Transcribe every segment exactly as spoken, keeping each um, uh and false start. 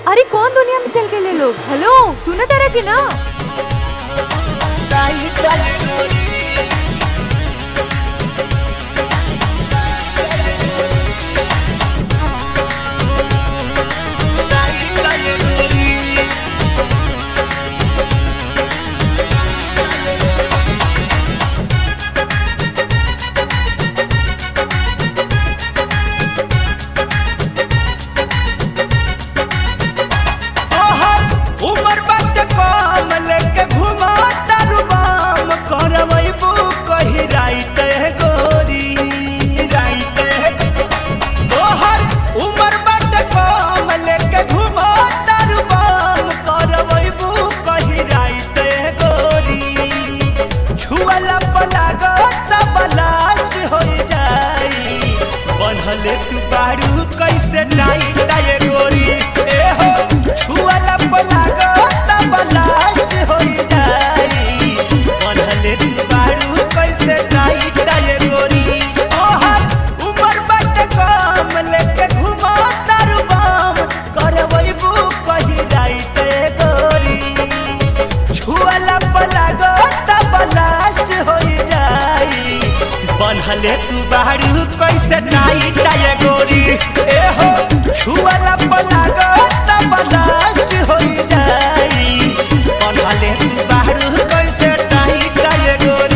अरे कौन दुनिया में चल गए लोग। हेलो सुना तारा की ना। तू बारू कैसे टाइट टाए गोरी ए हो छुआला पलागो तब लास्ट हो जाई बनले तू बारू कैसे टाइट टाए गोरी ओहर उमर बट कम लेके घुमा तारू बम करवइबू कहि राइट गोरी छुआला पलागो तब लास्ट हो जाई बनले तू बारू कैसे टाइट टाए गोरी ए हो छुआला पलागो तब लास्ट हो जाई बनले तू बारू कैसे टाइट टाए गोरी।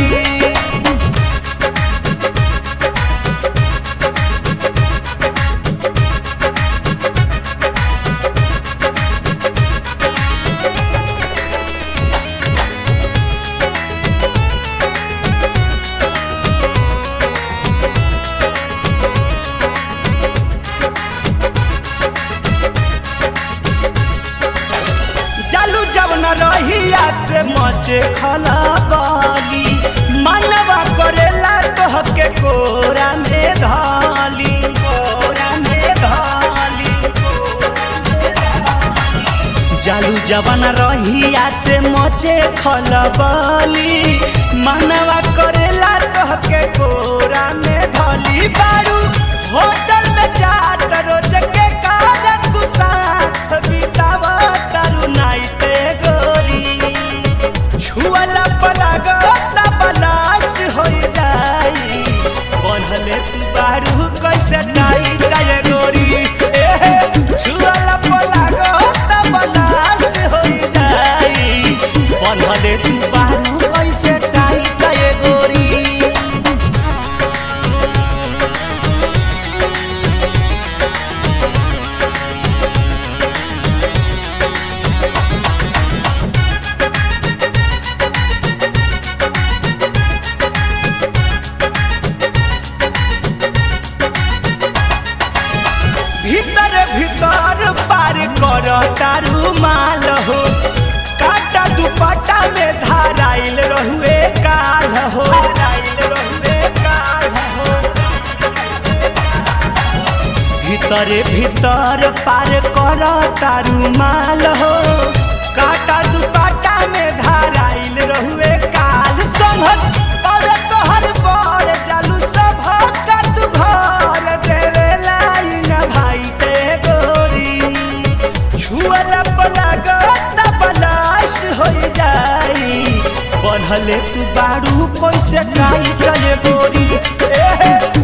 रहिया से मचे खला बाली मनवा करेला तोहके कोरा में धाली कोरा में धाली जालू जवान रहिया से मचे खला बाली मनवा करेला तोहके कोरा में धाली बारू होटल में चाट रोज के कारण तू साथ बितावा तारू नाइट छुआला पलागो तब लास्ट हो जाई बनले तू बारू कैसे टाइट टाए गोरी ए छुआला पलागो तब लास्ट हो जाई बनले तू बारू कैसे टाइट टाए गोरी। भीतर भीतर पार कर तारू माल हो काटा दुपट्टा में धाराइल रहुए काल हो धाराइल रहुए काल हो भीतर भीतर पार कर तारू माल हो काटा दुपट्टा में धाराइल रहुए काल संघत और तोहर पर जालू सब का तू घर देवे लाइन भाई छुआला पलागो तब लास्ट हो जाई बनले तू बारू कैसे टाइट टाए गोरी ए